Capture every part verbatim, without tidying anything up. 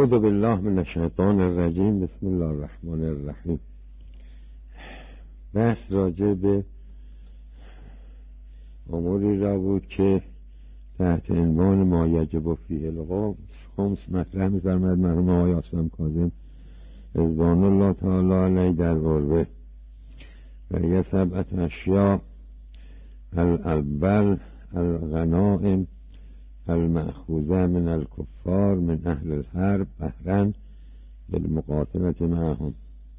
اعوذ بالله من الشیطان الرجیم. بسم الله الرحمن الرحیم. بحث راجع به اموری را بود که تحت عنوان ما یجب فیه الخمس مطرح می‌فرماید مرحوم آقای عاصم کاظم رضوان الله تعالی علیه در قربه و یه سبعت اشیاء: الاول الغنائم المأخوذه من الكفار من اهل الحرب قهرا بالمقاتلة معهم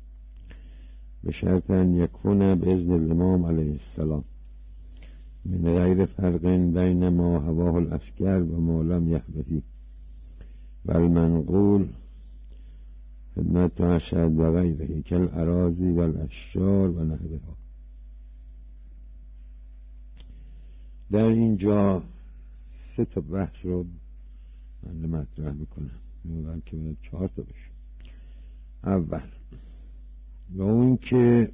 بشرط ان یکون باذن الامام علیه السلام من غیر فرق بین ما هواه العسکر و ما لم یهوه و المنقول خدمت اشهد و غیره کالاراضی و الاشجار و نحوها. در اینجا سه تا بحث رو من مطرح میکنم، میگم که باید چهار تا بشه. اول و اون که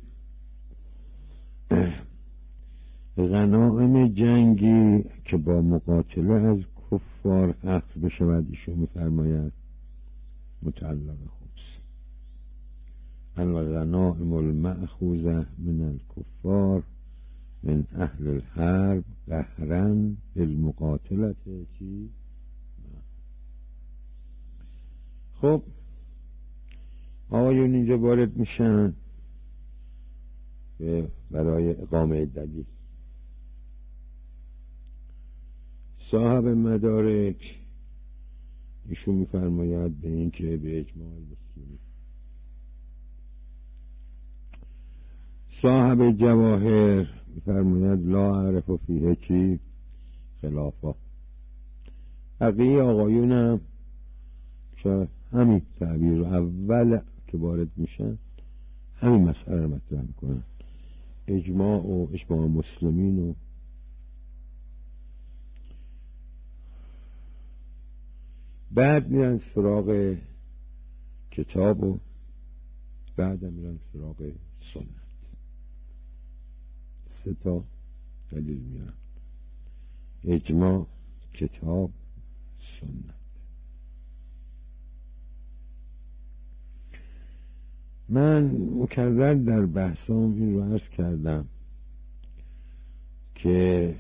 غنائم جنگی که با مقاتله از کفار اخذ بشود، ایشون میفرماید متعلق خمس. الغنائم المأخوذه من الکفار من اهل الحرب قهرا بالمقاتله چی؟ خب آقایون اینجا وارد میشن برای اقامه دلیل. صاحب مدارک ایشون میفرماید به این که به اجماع المسلمین. صاحب جواهر میفرماید لا اعرف فیه چی خلافا. بقیه آقایون هم که همین تعبیر اول که وارد میشن همین مسئله رو مطرح میکنن، اجماع و اجماع مسلمین. و بعد میرن سراغ کتاب و بعد میرن سراغ سنت. سه تا دلیل میارن: اجماع، کتاب، سنت. من مکرر در بحثام این رو عرض کردم که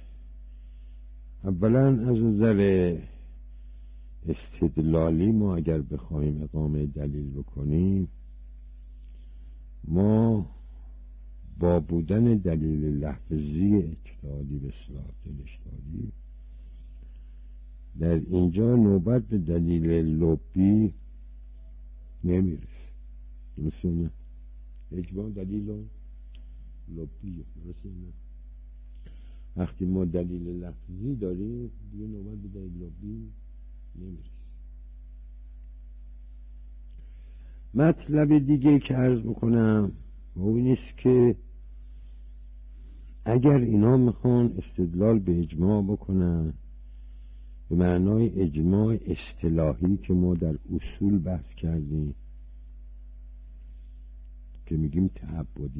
اولا از نظر استدلالی ما اگر بخوایم اقامه دلیل بکنیم، ما با بودن دلیل لفظی اجتهادی به اصطلاح اجتهادی در اینجا نوبت به دلیل لبی نمیرسه. درسته نه؟ اجماع دلیل لبی درسته نه؟ وقتی ما دلیل لفظی داریم دیگه نوبت به دلیل لبی نمیرسه. مطلب دیگه که عرض بکنم اون نیست که اگر اینا میخوان استدلال به اجماع بکنن به معنای اجماع اصطلاحی که ما در اصول بحث کردیم که میگیم تعبدی،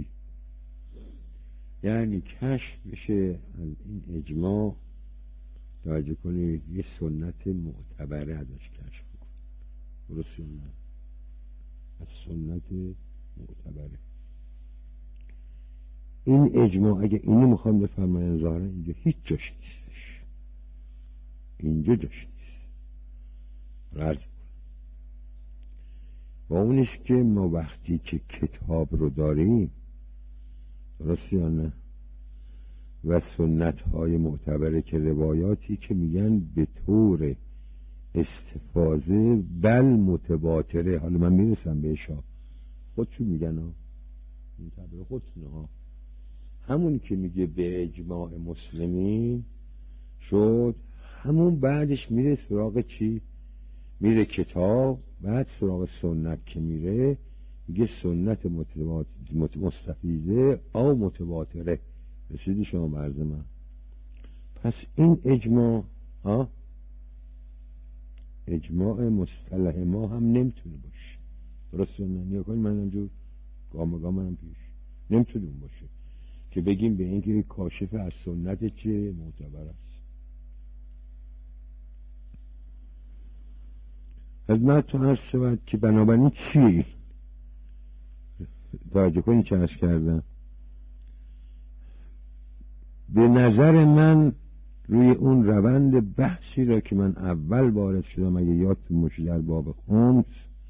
یعنی کشف بشه از این اجماع، توجه کنید یه سنت معتبره ازش کشف بکن. درست یا نه؟ از سنت معتبره. این اجماع اگه اینو میخوام بفرماین ظاهرا اینجا هیچ جاش نیستش، اینجا جاش نیست. رد کن و اونیست که ما وقتی که کتاب رو داریم، درست یا نه، و سنت های معتبره که روایاتی که میگن به طور استفاضه بل متواتره، حالا من میرسم بهش ها، خودشون میگن ها، این تعبیر خودشونه ها، همون که میگه به اجماع مسلمین شد، همون بعدش میره سراغ چی؟ میره کتاب، بعد سراغ سنت که میره میگه سنت مستفیضه او متواتره. رسیدی شما برز من؟ پس این اجماع ها اجماع مصطلح ما هم نمیتونه باشه. درست یا نه؟ نیا کنید من اینجور گام گام منم پیش نمیتونه اون باشه که بگیم به اینکه کاشف از سنت چه معتبر است. خدمتتون عرض شود که بنابراین چی؟ توجه کنید چه عرض کردم. به نظر من روی اون روند بحثی را که من اول وارد شدم، اگه یادتون باشه در باب خمس،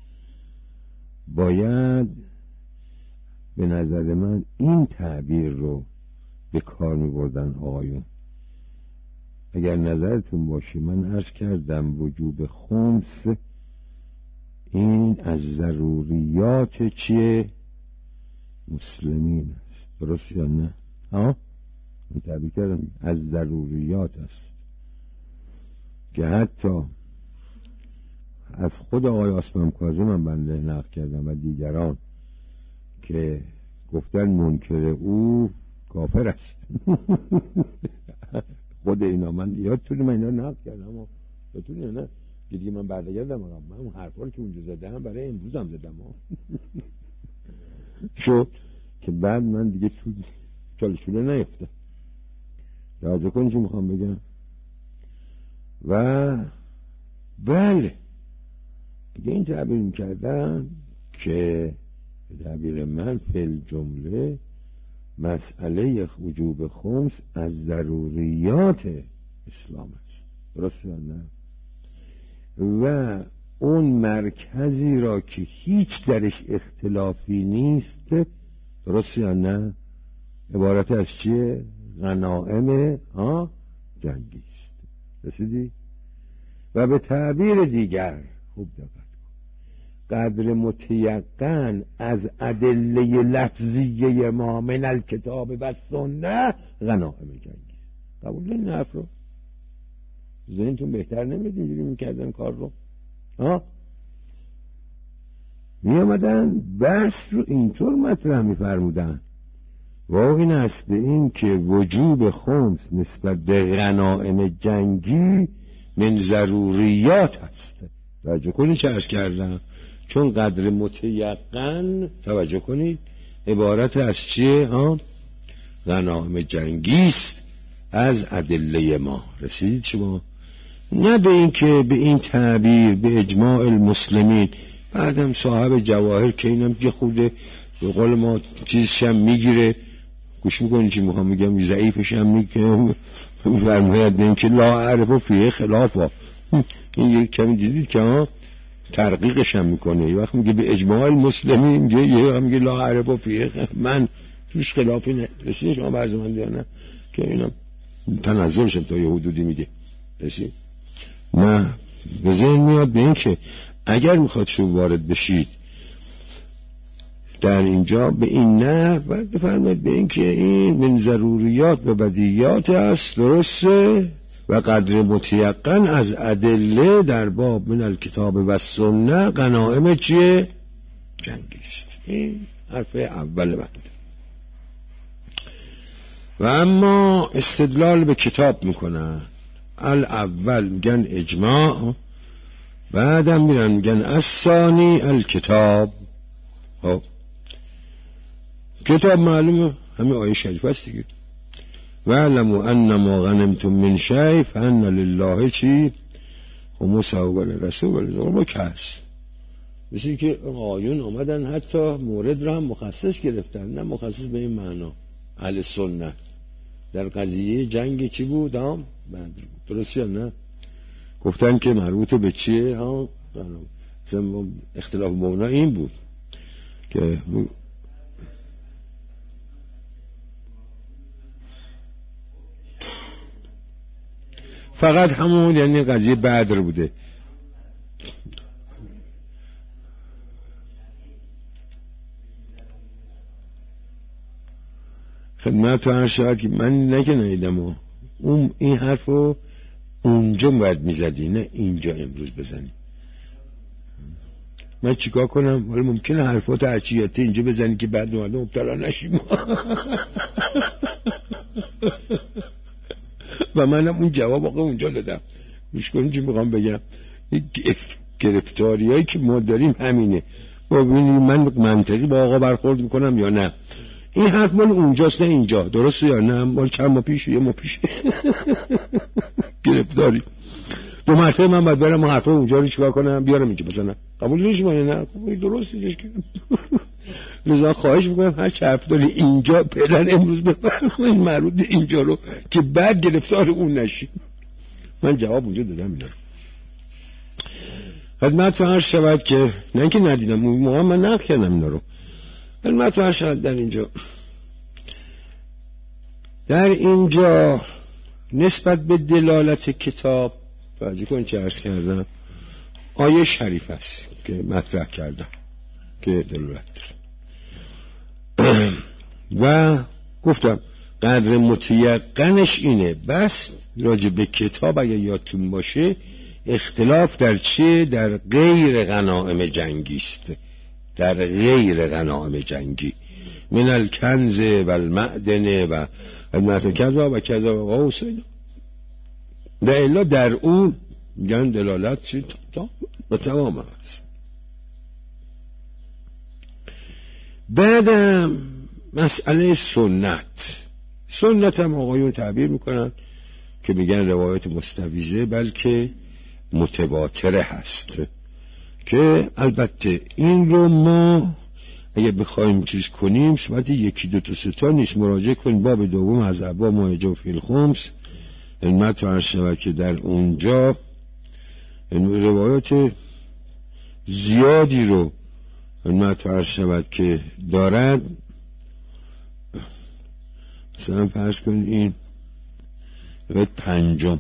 باید به نظر من این تعبیر رو به کار می بردن آقایون. اگر نظرتون باشه من عرض کردم وجوب خمس این از ضروریات چیه؟ مسلمین است. درست یا نه؟ ها؟ من تعبیر کردم از ضروریات است که حتی از خود آقای عاصم کاظم من بنده نقل کردم و دیگران که گفتن منکر او کافر است. خود اینا من یادتونه من اینا نقل کردم و یادتونه نه که دیگه من برگردم من اون حرفا که اونجا زدم برای امروز هم زدم شد که بعد من دیگه تو چالشونه نیفتم. توجه کنید چی میخوام بگم. و بله اگه این تعبیر میکردن که تعبیر من فی جمله مسئله وجوب خمس از ضروریات اسلام است. درست یا نه؟ و اون مرکزی را که هیچ درش اختلافی نیست، درست یا نه، عبارت از چیه؟ غنائم ها جنگی است. رسیدی؟ و به تعبیر دیگر خوب دقت کن، قدر متیقن از ادله لفظیه ما من الکتاب و سنت غنائم جنگی است. قبول دارین حرف رو؟ ذهنتون بهتر نمیاد اینجوری میکردن کار رو؟ ها؟ می آمدن بحث رو اینطور مطرح میفرمودن و این است به این که وجوب خمس نسبت به غنائم جنگی من ضروریات هست. توجه کنید چه عرض کردم. چون قدر متیقن، توجه کنید، عبارت از چیه؟ ها؟ غنائم جنگی است از ادله ما. رسیدید شما؟ نه به این که به این تعبیر به اجماع المسلمین. بعدم صاحب جواهر که اینم که خوده به قول ما چیزشم میگیره، گوش میکنی چی میخوام میگم، ضعیفش هم میگم فرماید به این که لا اعرف و فیه خلافا. این یک کمی دیدید که ها ترقیقش هم میکنه. یه وقت میگه به اجماع المسلمین، یه وقت میگه لا اعرف و فیه خلافا. من توش خلافی نه. رسید شما برز من دیانه که اینم تنظرشم تا یه حدودی میده. رسید؟ نه به ذهن میاد به این که اگر میخواد شو وارد بشید در اینجا به این نه باید بفرمایید به این که این من ضروریات و بدیهیات است. درسته؟ و قدر متیقن از ادله در باب من الکتاب و سنت غنائم چیه؟ جنگی است. این حرف اول بنده. و اما استدلال به کتاب میکنن. الاول میگن اجماع، بعدم میرن میگن الثانی الکتاب. خب کتاب معلومه همین آیه شریف است دیگه. وَاعْلَمُوا أَنَّمَا غَنِمْتُم مِّن شَيْءٍ فَأَنَّ لِلَّهِ چی خُمُسَهُ وَلِلرَّسُولِ وَلِذِی با کس. مثل که آیون آمدن حتی مورد را هم مخصص گرفتن، نه مخصص به این معنا. اهل سنت در قضیه جنگ چی بود؟ هم بدر بود. درست یا نه؟ گفتن که مربوط به چیه؟ ها اختلاف مونا این بود که فقط همون یعنی قضیه بدر بوده. خدمت تو هر شاید که من نگه نیدم اون این حرفو اونجا باید میزدی، نه اینجا امروز بزنی. من چیکار کنم؟ ولی ممکنه حرفات عرچیاته اینجا بزنی که بعد اومده مبتلا نشیم. و منم اون جواب آقا اونجا دادم. گوش کنید چی میخوام بگم. گرفتاری هایی که ما داریم همینه. ببینید من منطقی با آقا برخورد میکنم یا نه. این حرف مال اونجاست نه اینجا. درسته یا نه؟ مال چند ماه پیش یه ماه پیش. گرفتاری. دو مرتبه من باید برم حرفا اونجا رو چیکار کنم بیارم اینجا مثلا قبول داشت ما نه خب درستش کنم. لذا خواهش میکنم هر چه حرف داری اینجا فعلا امروز بفرمایید مربوط اینجا رو که بعد گرفتار اون نشی. من جواب اونجا دادم اینا رو. خدمت عرض شود که نه اینکه ندیدم موقع من نقل کردم اینا رو. خدمت عرض شود در اینجا در اینجا نسبت به دلالت کتاب توجه کن چه عرض کردم آیه شریف است که مطرح کردم که دلالت داره و گفتم قدر متیقنش اینه. بس راجع به کتاب اگه یادتون باشه اختلاف در چه؟ در غیر غنائم جنگی است. در غیر غنائم جنگی من الکنز و المعدن و خدمت کذا و کذا و قوس و الا در اون میگن دلالت چی تا و تمام هست. بعدم مسئله سنت. سنت هم آقایون تعبیر میکنن که میگن روایت مستویزه بلکه متواتره هست که البته این رو ما اگه بخوایم چیز کنیم صورت یکی دو تا ستا نیست. مراجعه کنیم باب دوم از ابواب ماجه فی الخمس علمت عرض شود که در اونجا روایات زیادی رو علمت عرض شود که دارد. مثلا فرض کنید این روایت پنجم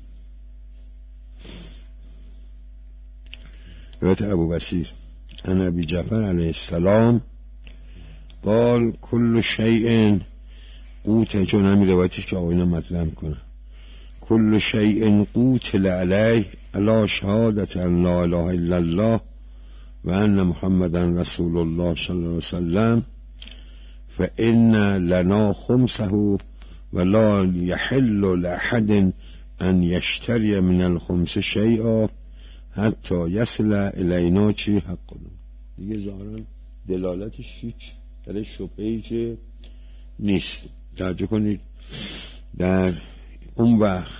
روایت ابو بصیر عن ابی جعفر علیه السلام قال کل شیء قوت، چون همین روایتش که آقایون مطرح میکنه کل شیء قوتل علیه علی شهادت ان لا اله الا الله و ان محمدا رسول الله صلی الله علیه وسلم فان لنا خمسه و لا یحل لاحد ان یشتری من الخمس شیئا حتی یصل الینا چی حقنا. دیگه ظاهرا دلالتش هیچ در شبهه‌ای که نیست. توجه کنید در اون وقت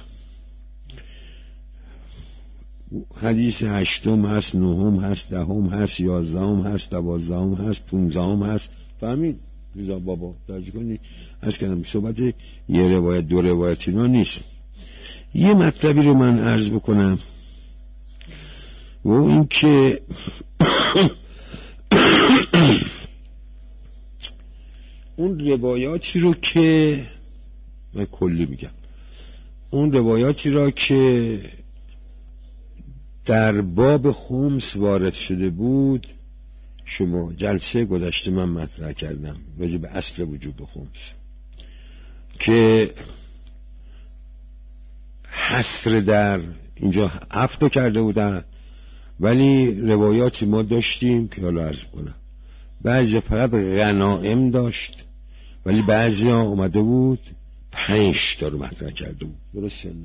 حدیث هشتم هست، نهم هست، دهم هست، یازدهم هست، دوازدهم هست، پونزدهم هست. فهمید رضا بابا؟ توجه کنید از کردم صحبت یه روایت دو روایت اینا نیست. یه مطلبی رو من عرض بکنم و این که اون روایاتی رو که من کلی میگم اون روایاتی را که در باب خمس وارد شده بود شما جلسه گذشته من مطرح کردم راجع به اصل وجوب خمس که حصر در اینجا هفت کرده بودن، ولی روایاتی ما داشتیم که حالا عرض کنم بعضی فقط غنائم داشت ولی بعضی ها اومده بود پنج تا رو مطرح کرده بود. درسته نه؟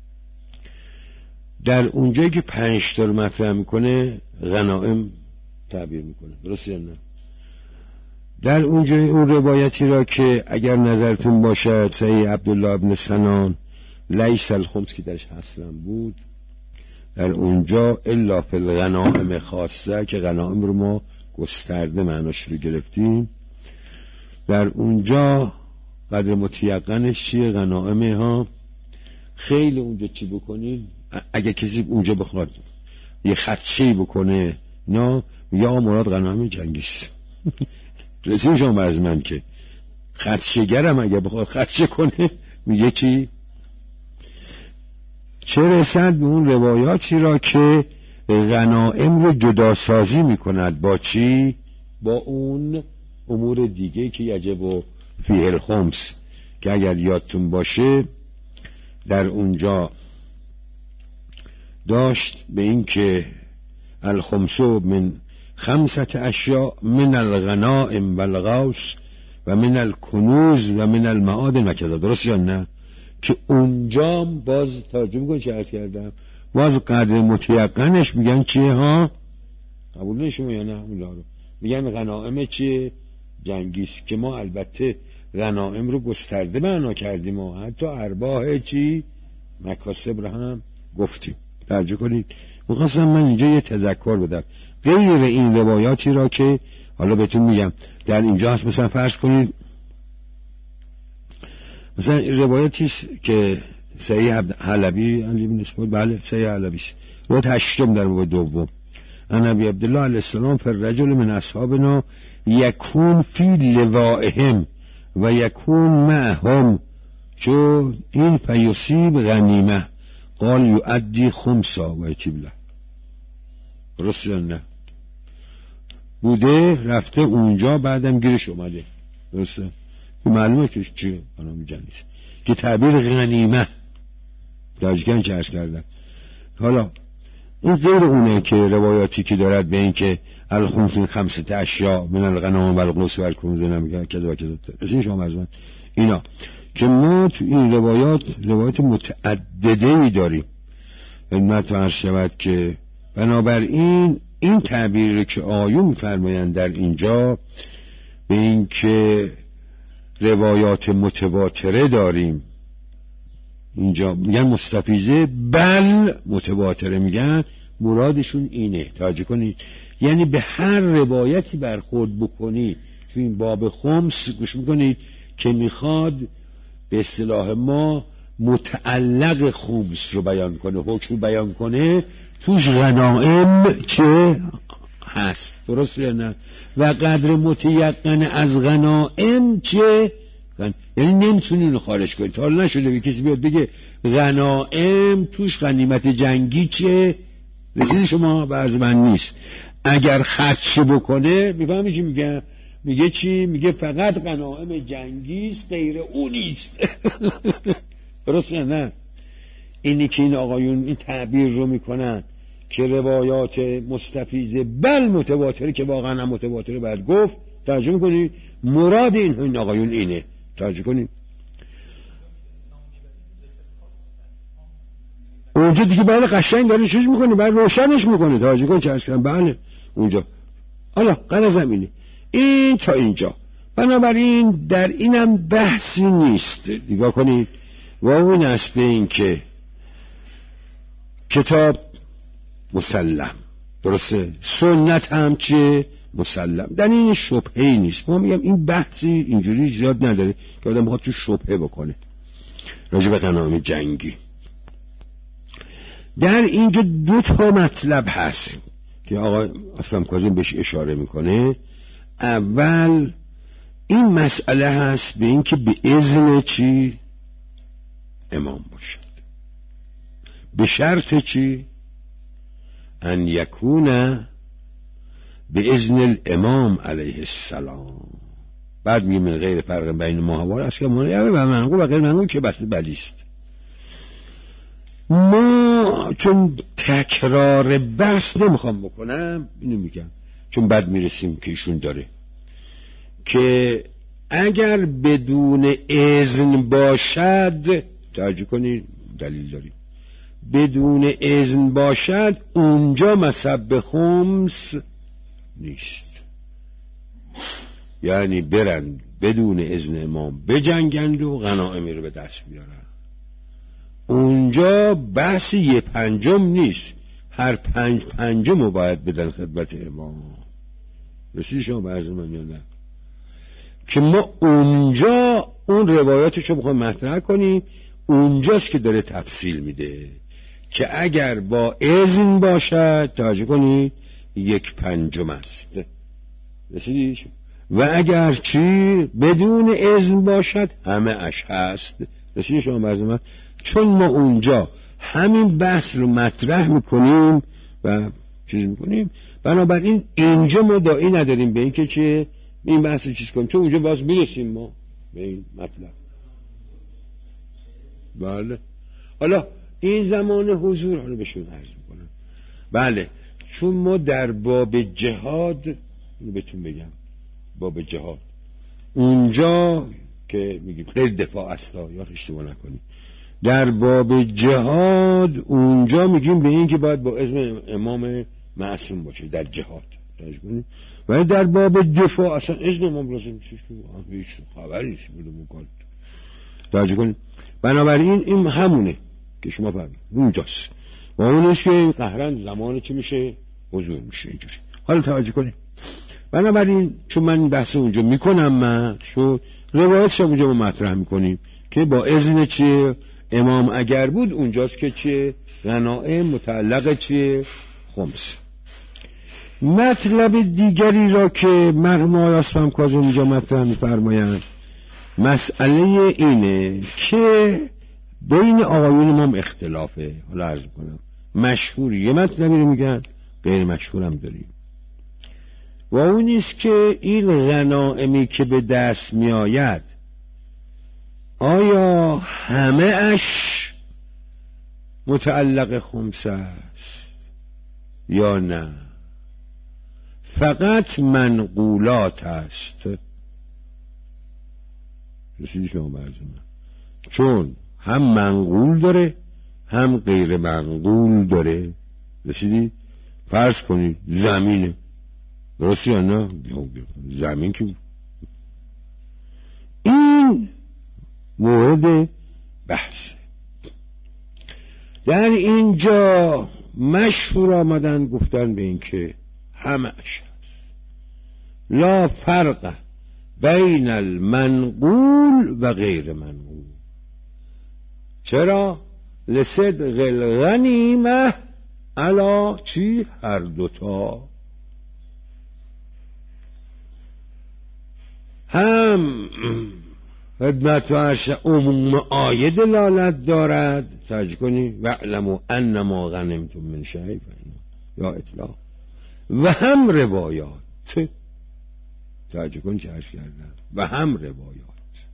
در اونجایی که پنج تا رو مطرح میکنه غنائم تعبیر میکنه. درسته نه؟ در اونجای اون روایتی را که اگر نظرتون باشد صحیح عبدالله ابن سنان لیس الخمس که درش حسرم بود، در اونجا الا فی الغنائم خاصه که غنائم رو ما گسترده معناش رو گرفتیم، در اونجا قدر متیقنش چیه؟ غنائمه ها. خیلی اونجا چی بکنید اگه کسی اونجا بخواد یه خدشه‌ای بکنه نه یا مراد غنائم جنگیست. رسیم شما برز من که خدشه‌گرم اگه بخواد خدشه کنه میگه چی؟ چه رسد به اون روایاتی را که غنائم رو جدا سازی میکند با چی؟ با اون امور دیگه که یجب و فیه الخمس که اگر یادتون باشه در اونجا داشت به این که الخمسو من خمسة اشیاء من الغنائم و الغوث و من الکنوز و من المعادن و کذا. درست یا نه؟ که اونجا باز ترجمه کنی چه عرض کردم باز قدر متیقنش میگن چیه ها؟ قبول نشون یا نه؟ میگن غنائم چیه؟ جنگیست که ما البته غنائم رو گسترده معنا کردیم و حتی ارباح چی؟ مکاسب رو هم گفتیم. توجه کنید. میخواستم من اینجا یه تذکر بدم غیر این روایاتی را که حالا بهتون میگم در اینجا هست. مثلا فرض کنید مثلا روایتی که صحیح حلبی علی بن اسماعیل، بله صحیح حلبی است، روایت هشتم در باب دوم، ان ابی عبدالله علیه السلام فالرجل من اصحابنا یکون فی لوائهم و یکون معهم چو این فیصیب غنیمه قال یؤدی خمسا و یتیب له. درست یا نه؟ بوده رفته اونجا بعدم گیرش اومده. درسته؟ معلومه که چیه آنها جنیست که تعبیر غنیمه داجگن که عرض کردم. حالا این غیر اونه که روایاتی که دارد به این که الخمسین خمسه اشیا من الغنم و القوس و الکنوز نمیگه کذا و کذا از این شما از من اینا که ما تو این روایات روایات متعدده‌ای داریم. خدمت عرض شود که بنابراین این تعبیر که آیون می‌فرمایند در اینجا به این که روایات متواتره داریم، اینجا میگن مستفیضه بل متواتره، میگن مرادشون اینه. توجه کنید، یعنی به هر روایتی برخورد بکنی تو این باب خمس گوش میکنید که میخواد به اصطلاح ما متعلق خمس رو بیان کنه، حکم بیان کنه، توش غنائم چه هست. درست یا نه؟ و قدر متیقن از غنائم چه، یعنی نمیتونی اینو خارج کنی. تا حالا نشده به کسی بیاد بگه غنائم توش غنیمت جنگی چه، رسید شما به عرض من نیست. اگر خدشه بکنه میفهمی چی میگه؟ میگه چی؟ میگه فقط غنائم جنگیست غیر اون نیست. درست یا نه؟ اینی که این آقایون این تعبیر رو میکنن که روایات مستفیضه بل متواتره، که واقعا هم متواتره باید گفت. توجه میکنی؟ مراد این این آقایون اینه. توجه کنی اونجا دیگه بله قشنگ داره چیز میکنه، بله روشنش میکنه. توجه کن چه از کنم بله اونجا. حالا قرار زمینی این تا اینجا. بنابراین در اینم بحثی نیست. دیگه کنید و اون است به این که کتاب مسلم، درسته، سنت هم چه مسلم، در این شبهه‌ای نیست. ما میگم این بحثی اینجوری زیاد نداره که آدم بخواد تو شبهه بکنه راجع به غنائم جنگی. در اینجا دو تا مطلب هست که آقا اسلام کاظم بهش اشاره میکنه. اول این مسئله هست به این که به اذن چی امام باشد، به شرط چی ان یکون به اذن الامام علیه السلام. بعد میگه من غیر فرق بین ما و اصلا منقول و منقول و غیر منقول که بحث بلیست. ما چون تکرار بحث نمیخوام بکنم اینو میگم چون بعد میرسیم که ایشون داره که اگر بدون اذن باشد، توجه کنید دلیل داریم، بدون اذن باشد اونجا مصب خمس نیست. یعنی برن بدون اذن امام بجنگند و غنائمی رو به دست بیارن. اونجا بحث یه پنجم نیست، هر پنج پنجم رو باید بدن خدمت امام. رسید شما به عرض من یا نه؟ که ما اونجا اون روایاتش رو بخوایم مطرح کنیم، اونجاست که داره تفصیل میده که اگر با اذن باشد توجه کنید یک پنجم است. رسیدیش؟ و اگر چی بدون اذن باشد همه اش هست. رسیدی شما برزه من؟ چون ما اونجا همین بحث رو مطرح میکنیم و چیز میکنیم، بنابراین اینجا ما داعی نداریم به این که چه این بحث رو چیز کنیم، چون اونجا باز میرسیم ما به این مطلب. بله حالا این زمان حضور حالا بهشون عرض میکنم. بله چون ما در باب جهاد اینو بهتون بگم، باب جهاد اونجا که میگیم غیر دفاع اصلا یا اشتباه نکنیم، در باب جهاد اونجا میگیم به این که باید با اذن امام معصوم باشه در جهاد. ولی در باب دفاع اصلا اذن امام لازم نیست، هیچ خبری نیست بودم کار. توجه کنید بنابراین این همونه که شما فهمید اونجاست. و اونش که قهرن زمانی که میشه حضور میشه اینجوری. حالا توجه کنید، بنابراین چون من این بحث اونجا میکنم، من شو روایتش اونجا ما مطرح میکنیم که با اذن چیه امام اگر بود اونجاست که چیه غنائم متعلق چیه خمس. مطلب دیگری را که مرحوم آقای اسپم کاظم اینجا مطرح میفرمایند مسئله اینه که بین آقایون ما هم اختلافه. حالا عرض کنم مشهور یه مطلبی رو میگن، غیر مشهور هم داریم، و اون نیست که این غنائمی که به دست میآید آیا همه اش متعلق خمس است یا نه فقط منقولات است. رسیدی شما برز من، چون هم منقول داره هم غیر منقول داره. رسیدی؟ فرض کنید زمینه، درستی یا نه؟ زمین که این مورد بحث. در اینجا مشهور آمدن گفتن به این که همه اش هست، لا فرق بین المنقول و غیر منقول. چرا؟ لصدق الغنیمه علا چی؟ هر دوتا. هم خدمت و عرش عموم آیه دلالت دارد، توجه کنی وَاعْلَمُوا أَنَّمَا غَنِمْتُم من شیء یا اطلاق، و هم روایات. توجه کن چه عرض کردم، و هم روایات.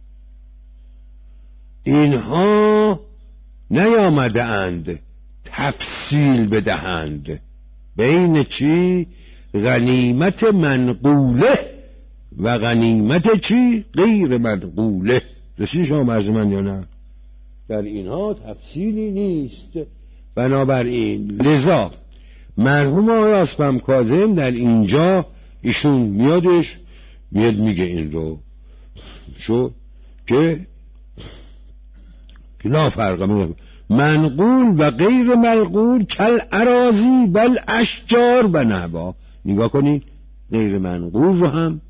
اینها نیامده اند تفصیل بدهند بین چی؟ غنیمت منقوله و غنیمت چی؟ غیر منقوله. رسید شما مرز من یا نه؟ در اینها تفصیلی نیست. بنابراین لذا مرحوم آقای اسپم کاظم در اینجا ایشون میادش میاد میگه این رو شو که لا فرق منقول و غیر منقول کل اراضی بل اشجار و نبا. نگاه کنید غیر منقول رو هم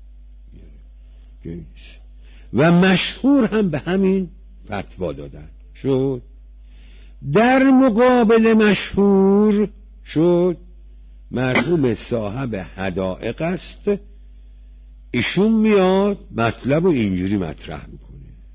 و مشهور هم به همین فتوا دادن شد. در مقابل مشهور شد مرحوم صاحب حدائق است، ایشون میاد مطلب رو اینجوری مطرح میکنه،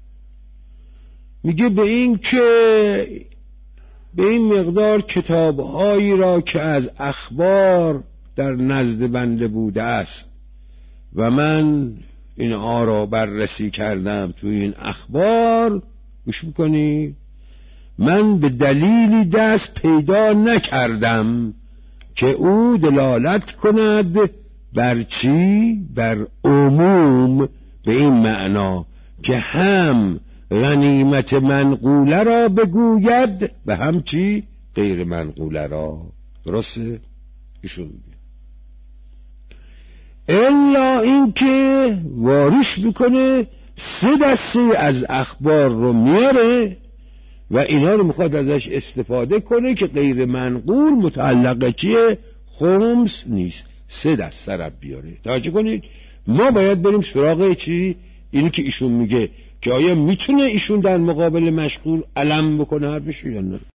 میگه به این که به این مقدار کتابهایی را که از اخبار در نزد بنده بوده است و من اینها را بررسی کردم تو این اخبار، گوش میکنی، من به دلیلی دست پیدا نکردم که او دلالت کند بر چی؟ بر عموم، به این معنا که هم غنیمت منقوله را بگوید و هم چی؟ غیر منقوله را. درسته؟ ایشون میگه الا این که واریش میکنه سه دسته از اخبار رو میاره و اینا رو میخواد ازش استفاده کنه که غیر منقول متعلقه چیه؟ خمس نیست. سه دسته رو بیاره. توجه کنید ما باید بریم سراغ چی؟ اینی که ایشون میگه که آیا میتونه ایشون در مقابل مشغول علم بکنه حرفش یا نه؟